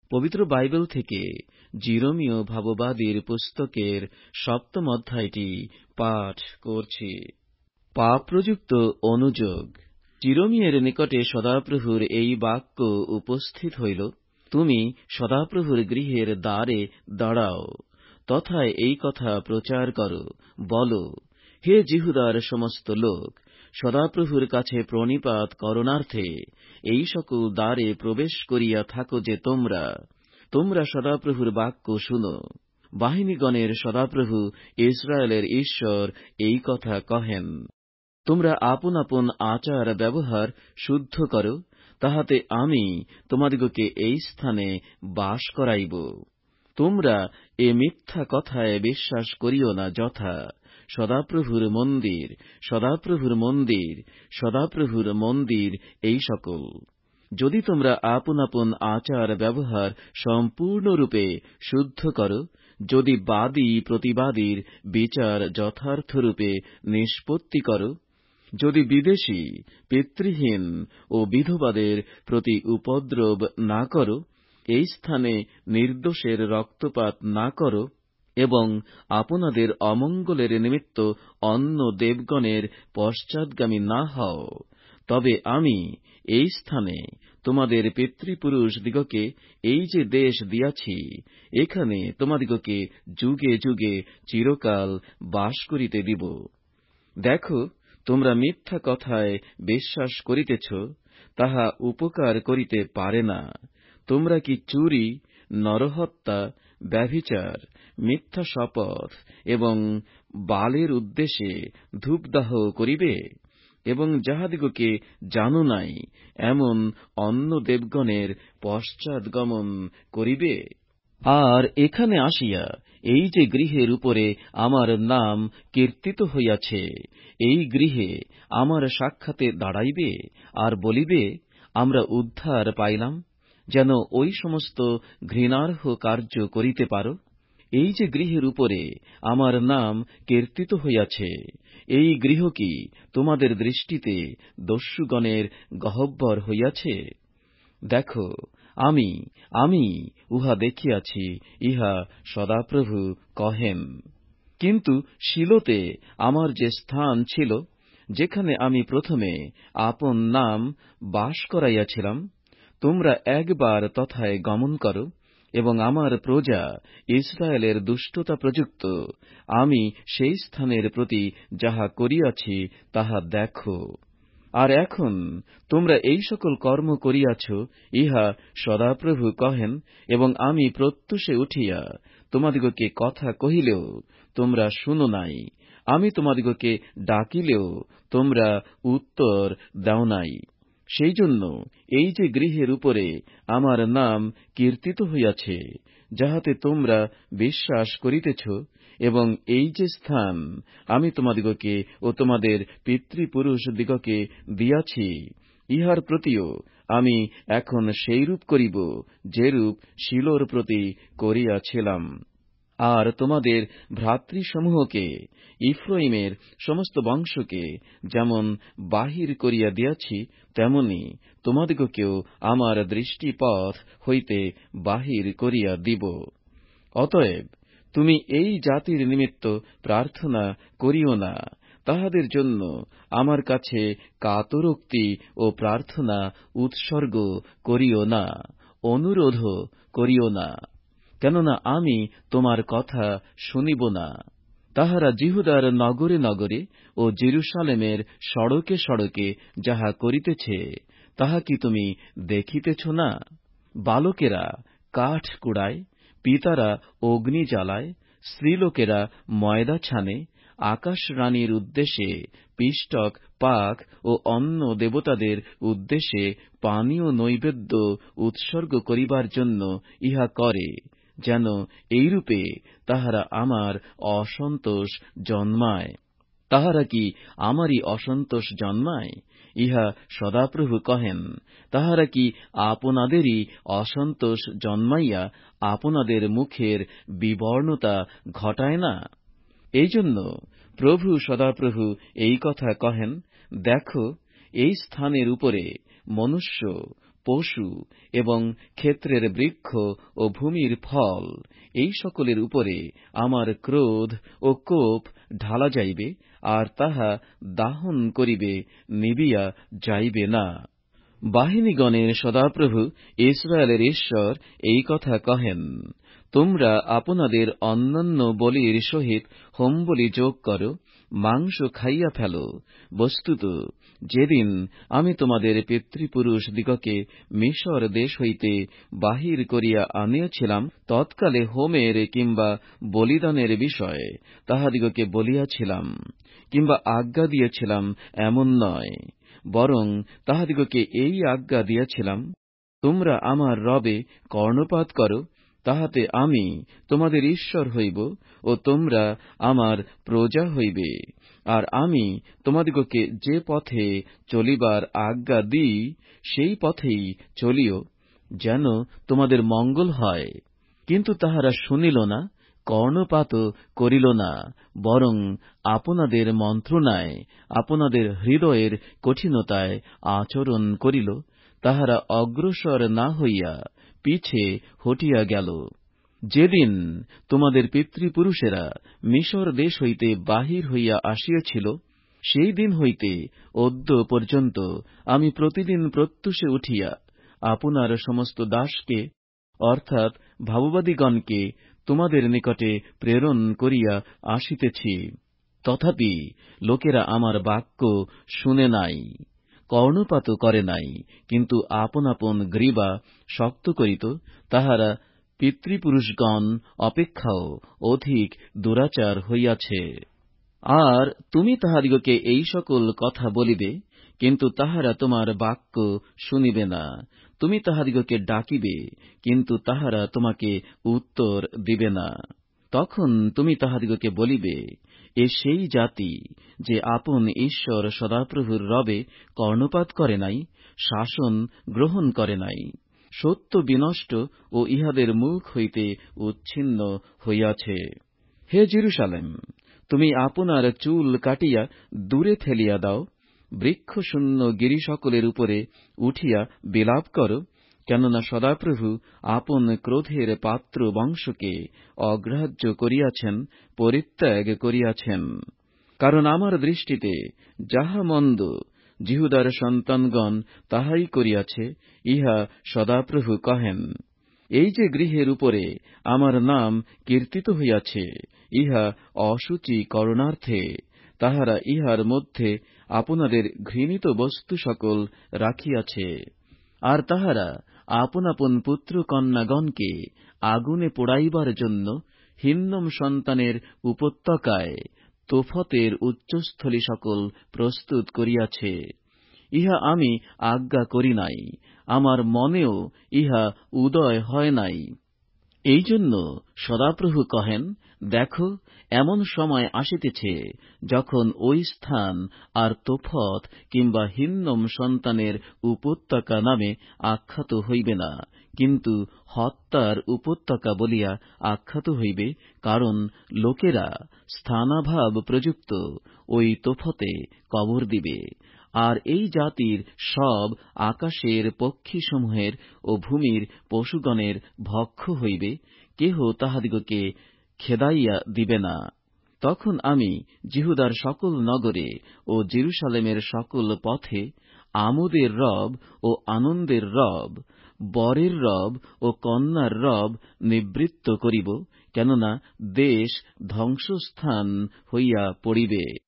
পবিত্র বাইবেল থেকে জিরোমীয় ভাববাদীর পুস্তকের 7ম অধ্যায়টি পাঠ করছি। পাপপ্রযুক্ত অনুযোগ। জিরোমীয়ের নিকটে সদাপ্রভুর এই বাক্য উপস্থিত হইল, তুমি সদাপ্রভুর গৃহের দ্বারে দাঁড়াও, তথায় এই কথা প্রচার করো, বলো, হে জিহুদার সমস্ত লোক, সদাপ্রভুর কাছে প্রণিপাত করণার্থে এই সকল দ্বারে প্রবেশ করিয়া থাকো যে তোমরা সদাপ্রভুর বাক্য শুনো। বাহিনীগণের সদাপ্রভু ইস্রায়েলের ঈশ্বর এই কথা কহেন, তোমরা আপন আপন আচার ব্যবহার শুদ্ধ করো, তাহাতে আমি তোমাদিগকে এই স্থানে বাস করাইব। তোমরা এ মিথ্যা কথায় বিশ্বাস করিও না, যথা সদাপ্রভুর মন্দির, সদাপ্রভুর মন্দির, সদাপ্রভুর মন্দির এই সকল। যদি তোমরা আপন আপন আচার ব্যবহার সম্পূর্ণরূপে শুদ্ধ করো, যদি বাদী প্রতিবাদীর বিচার যথার্থরূপে নিষ্পত্তি করো, যদি বিদেশী, পিতৃহীন ও বিধবাদের প্রতি উপদ্রব না করো, এই স্থানে নির্দোষের রক্তপাত না করো, এবং আপনাদের অমঙ্গলের নিমিত্ত অন্য দেবগণের পশ্চাৎগামী না হও, তবে আমি এই স্থানে তোমাদের পিতৃপুরুষ দিগকে এই যে দেশ দিয়াছি, এখানে তোমাদিগকে যুগে যুগে চিরকাল বাস করিতে দিব। দেখো, তোমরা মিথ্যা কথায় বিশ্বাস করিতেছ, তাহা উপকার করিতে পারে না। তোমরা কি চুরি, নরহত্যা, ব্যভিচার, মিথ্যা শপথ এবং বালের উদ্দেশ্যে ধূপদাহ করিবে? এবং যাহাদিগকে জানো নাই, এমন অন্য দেবগণের পশ্চাৎগমন করিবে? আর এখানে আসিয়া এই যে গৃহের উপরে আমার নাম কীর্তিত হইয়াছে, এই গৃহে আমার সাক্ষাতে দাঁড়াইবে আর বলিবে, আমরা উদ্ধার পাইলাম, যেন ওই সমস্ত ঘৃণার্হ কার্য করিতে পারো? এই যে গৃহের উপরে আমার নাম কীর্তিত হইয়াছে, এই গৃহ কি তোমাদের দৃষ্টিতে দস্যুগণের গহ্বর হইয়াছে? দেখো, আমি উহা দেখিয়াছি, ইহা সদাপ্রভু কহেন। কিন্তু শিলোতে আমার যে স্থান ছিল, যেখানে আমি প্রথমে আপন নাম বাস করাইয়াছিলাম, তোমরা একবার তথায় গমন করো এবং আমার প্রজা ইস্রায়েলের দুষ্টতা প্রযুক্ত আমি সেই স্থানের প্রতি যাহা করিয়াছি তাহা দেখো। আর এখন তোমরা এই সকল কর্ম করিয়াছ, ইহা সদাপ্রভু কহেন, এবং আমি প্রত্যুষে উঠিয়া তোমাদিগকে কথা কহিলেও তোমরা শুনো নাই, আমি তোমাদিগকে ডাকিলেও তোমরা উত্তর দাও নাই। সেই জন্য এই যে গৃহের উপরে আমার নাম কীর্তিত হইয়াছে, যাহাতে তোমরা বিশ্বাস করিতেছ, এবং এই যে স্থান আমি তোমাদিগকে ও তোমাদের পিতৃপুরুষ দিগকে দিয়াছি, ইহার প্রতিও আমি এখন সেইরূপ করিব, যেরূপ শিলোর প্রতি করিয়াছিলাম। আর তোমাদের ভ্রাতৃসমূহকে, ইফ্রাইমের সমস্ত বংশকে যেমন বাহির করিয়া দিয়াছি, তেমনি তোমাদিগকেও আমার দৃষ্টিপথ হইতে বাহির করিয়া দিব। অতএব তুমি এই জাতির নিমিত্ত প্রার্থনা করিও না, তাহাদের জন্য আমার কাছে কাতরোক্তি ও প্রার্থনা উৎসর্গ করিও না, অনুরোধও করিও না, কেননা আমি তোমার কথা শুনিব না। তাহারা জিহুদার নগরে নগরে ও জেরুসালেমের সড়কে সড়কে যাহা করিতেছে, তাহা কি তুমি দেখিতেছ না? বালকেরা কাঠ কুড়ায়, পিতারা অগ্নি জ্বালায়, স্ত্রীলোকেরা ময়দা ছানে, আকাশরানীর উদ্দেশ্যে পিষ্টক, পাক ও অন্য দেবতাদের উদ্দেশ্যে পানীয় নৈবেদ্য উৎসর্গ করিবার জন্য ইহা করে, যেন এইরূপে তাহারা আমার অসন্তোষ জন্মায়। তাহারা কি আমারই অসন্তোষ জন্মায়? ইহা সদাপ্রভু কহেন। তাহারা কি আপনাদেরই অসন্তোষ জন্মাইয়া আপনাদের মুখের বিবর্ণতা ঘটায় না? এই জন্য প্রভু সদাপ্রভু এই কথা কহেন, দেখো, এই স্থানের উপরে মনুষ্য পশু এবং ক্ষেত্রের বৃক্ষ ও ভূমির ফল, এই সকলের উপরে আমার ক্রোধ ও কোপ ঢালা যাইবে, আর তাহা দাহন করিবে, নিবিয়া যাইবে না। বাহিনীগণের সদাপ্রভু ইসরায়েলের ঈশ্বর এই কথা কহেন, তোমরা আপনাদের অন্যান্য বলির সহিত হোমবলি যোগ করো, মাংস খাইয়া ফেল। বস্তুত যেদিন আমি তোমাদের পিতৃপুরুষ দিগকে মিশর দেশ হইতে বাহির করিয়া আনিয়াছিলাম, তৎকালে হোমের কিংবা বলিদানের বিষয়ে তাহাদিগকে বলিয়াছিলাম কিংবা আজ্ঞা দিয়েছিলাম এমন নয়, বরং তাহাদিগকে এই আজ্ঞা দিয়াছিলাম, তোমরা আমার রবে কর্ণপাত করো, তাহাতে আমি তোমাদের ঈশ্বর হইব ও তোমরা আমার প্রজা হইবে। আর আমি তোমাদিগকে যে পথে চলিবার আজ্ঞা দিই, সেই পথেই চলিও, যেন তোমাদের মঙ্গল হয়। কিন্তু তাহারা শুনিল না, কর্ণপাতও করিল না, বরং আপনাদের মন্ত্রণায়, আপনাদের হৃদয়ের কঠিনতায় আচরণ করিল। তাহারা অগ্রসর না হইয়া পিছে হটিয়া গেল। যেদিন তোমাদের পিতৃপুরুষেরা মিশর দেশ হইতে বাহির হইয়া আসিয়াছিল, সেই দিন হইতে অদ্য পর্যন্ত আমি প্রতিদিন প্রত্যুষে উঠিয়া আপনার সমস্ত দাসকে, অর্থাৎ ভাববাদীগণকে তোমাদের নিকটে প্রেরণ করিয়া আসিতেছি। তথাপি লোকেরা আমার বাক্য শুনে নাই, কর্ণপাতও করে নাই, কিন্তু আপন আপন গ্রীবা শক্ত করিত। তাহারা পিতৃপুরুষগণ অপেক্ষাও অধিক দুরাচার হইয়াছে। আর তুমি তাহাদিগকে এই সকল কথা বলিবে, কিন্তু তাহারা তোমার বাক্য শুনিবে না। তুমি তাহাদিগকে ডাকিবে, কিন্তু তাহারা তোমাকে উত্তর দিবে না। তখন তুমি তাহাদিগকে বলিবে, এ সেই জাতি যে আপন ঈশ্বর সদাপ্রভুর রবে কর্ণপাত করে নাই, শাসন গ্রহণ করে নাই। সত্য বিনষ্ট ও ইহাদের মুখ হইতে উচ্ছিন্ন হইয়াছে। হে জেরুসালেম, তুমি আপনার চুল কাটিয়া দূরে ফেলিয়া দাও, বৃক্ষশূন্য গিরি সকলের উপরে উঠিয়া বিলাপ করো, কেননা সদাপ্রভু আপন ক্রোধের পাত্র বংশকে অগ্রাহ্য করিয়াছেন, পরিত্যাগ করিয়াছেন। কারণ আমার দৃষ্টিতে যাহা মন্দ জিহুদার সন্তানগণ তাহাই করিয়াছে, ইহা সদাপ্রভু কহেন। এই যে গৃহের উপরে আমার নাম কীর্তিত হইয়াছে, ইহা অশুচি করণার্থে। তাহারা ইহার মধ্যে আপনাদের ঘৃণিত বস্তু সকল রাখিয়াছে। আর তাহারা আপন আপন পুত্র কন্যাগণকে আগুনে পোড়াইবার জন্য হিন্নম সন্তানের উপত্যকায় তোফতের উচ্চস্থলী সকল প্রস্তুত করিয়াছে। ইহা আমি আজ্ঞা করি নাই, আমার মনেও ইহা উদয় হয় নাই। এই জন্য সদাপ্রভু কহেন, দেখো, এমন সময় আসিতেছে যখন ওই স্থান আর তোফত কিংবা হিন্নম সন্তানের উপত্যকা নামে আখ্যাত হইবে না, কিন্তু হত্যার উপত্যকা বলিয়া আখ্যাত হইবে, কারণ লোকেরা স্থানাভাব প্রযুক্ত ওই তোফতে কবর দিবে। আর এই জাতির সব আকাশের পক্ষীসমূহের ও ভূমির পশুগণের ভক্ষ হইবে, কেহ তাহাদিগকে খেদাইয়া দিবে না। তখন আমি জিহুদার সকল নগরে ও জেরুসালেমের সকল পথে আমোদের রব ও আনন্দের রব, বরের রব ও কন্যার রব নিবৃত্ত করিব, কেননা দেশ ধ্বংসস্থান হইয়া পড়িবে।